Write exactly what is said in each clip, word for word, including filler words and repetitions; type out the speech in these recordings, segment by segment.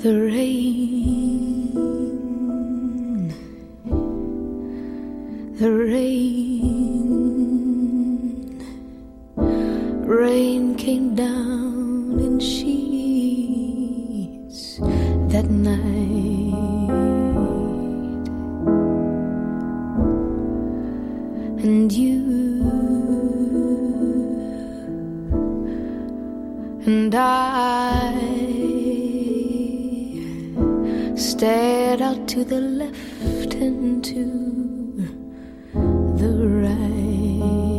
The rain, the rain, rain came down in sheets that night, and you and I stared out to the left and to the right.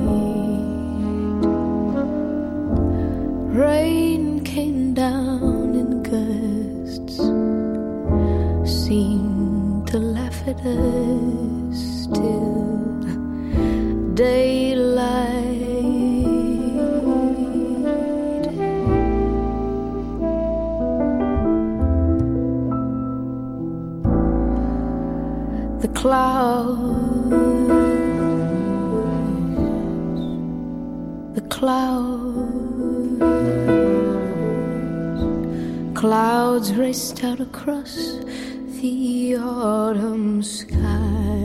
Rain came down in gusts, seemed to laugh at us till daylight. The clouds, the clouds, clouds raced out across the autumn sky,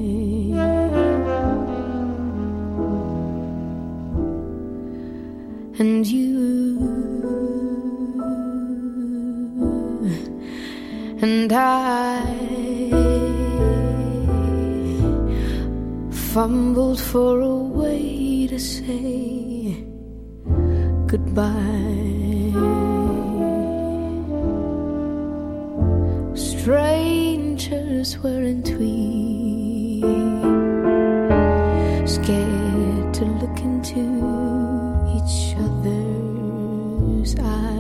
and you and I fumbled for a way to say goodbye. Strangers weren't we, scared to look into each other's eyes.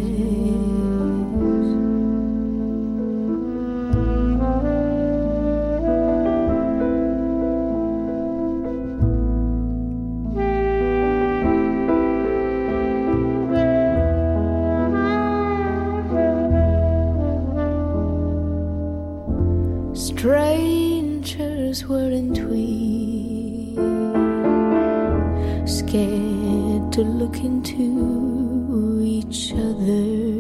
Strangers weren't we, scared to look into each other.